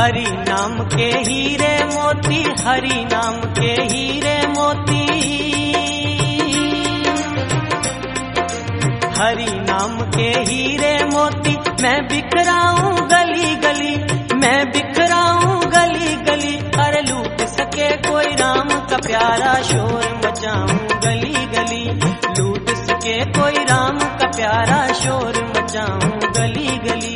हरि नाम के हीरे मोती, हरि नाम के हीरे मोती, हरि नाम के हीरे मोती। मैं बिखराऊं गली गली, मैं बिखराऊं गली गली, अरे लूट सके कोई राम का प्यारा, शोर मचाऊं गली गली, लूट सके कोई राम का प्यारा, शोर मचाऊं गली गली।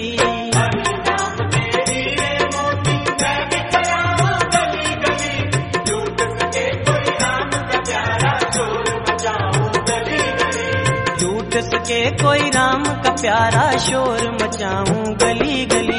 के कोई राम का प्यारा, शोर मचाऊं गली गली।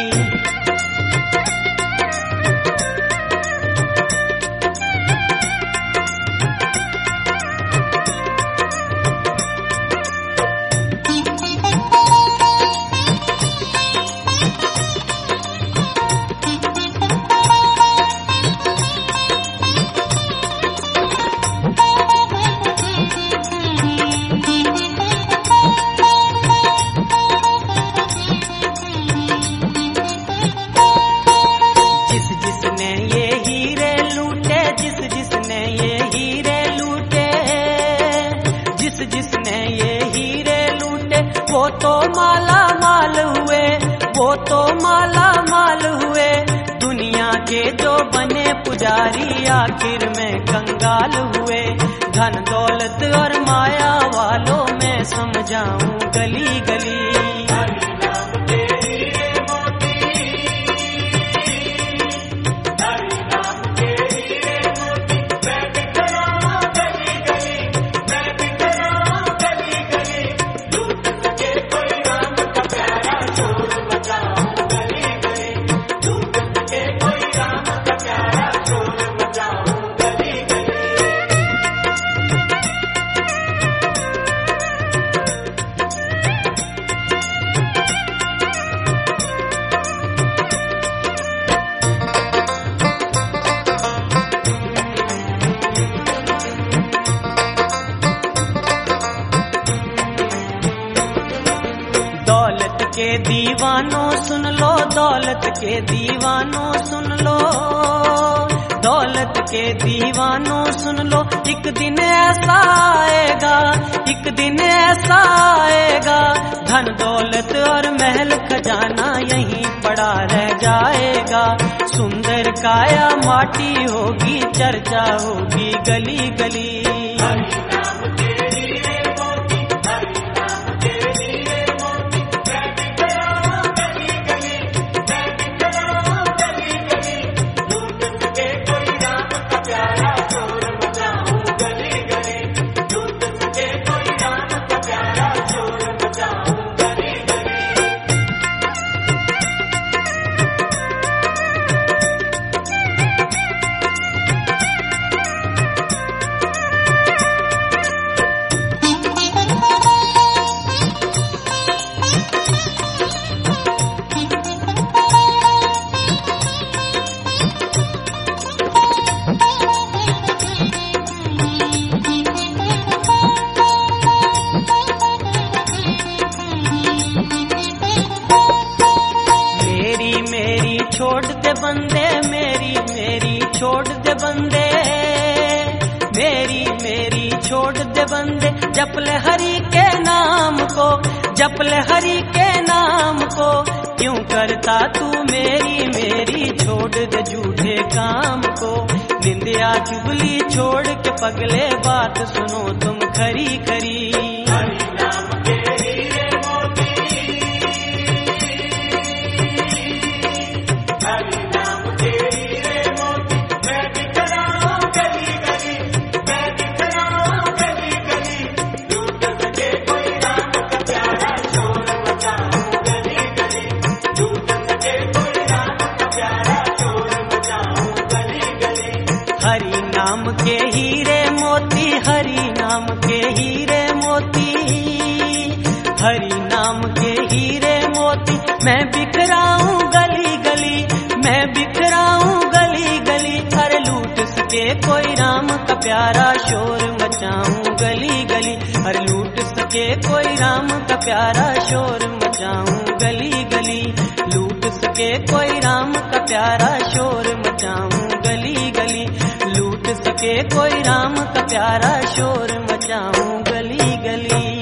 जिसने ये हीरे लूटे वो तो माला माल हुए, वो तो माला माल हुए। दुनिया के जो बने पुजारी आखिर में कंगाल हुए। धन दौलत और माया वालों में समझाऊं गली गली। दौलत के दीवानों सुन लो, दौलत के दीवानों सुन लो, दौलत के दीवानों सुन लो। एक दिन ऐसा आएगा, एक दिन ऐसा आएगा, धन दौलत और महल खजाना यहीं पड़ा रह जाएगा। सुंदर काया माटी होगी, चर्चा होगी गली गली। छोड़ दे बंदे मेरी मेरी छोड़ दे बंदे, मेरी मेरी छोड़ दे बंदे। जपले हरि के नाम को, जपले हरि के नाम को। क्यों करता तू मेरी मेरी, छोड़ दे झूठे काम को। निंदिया चुगली छोड़ के पगले, बात सुनो तुम खरी खरी। हरि नाम के हीरे मोती, हरि नाम के हीरे मोती, हरि नाम के हीरे मोती। मैं बिखराऊं गली गली, मैं बिखराऊं गली गली। अरे लूट सके कोई राम का प्यारा, शोर मचाऊं गली गली। अरे लूट सके कोई राम का प्यारा, शोर मचाऊं गली गली। लूट सके सके कोई राम का प्यारा शोर मचाऊं गली गली, लूट सके कोई राम का प्यारा शोर मचाऊं गली गली।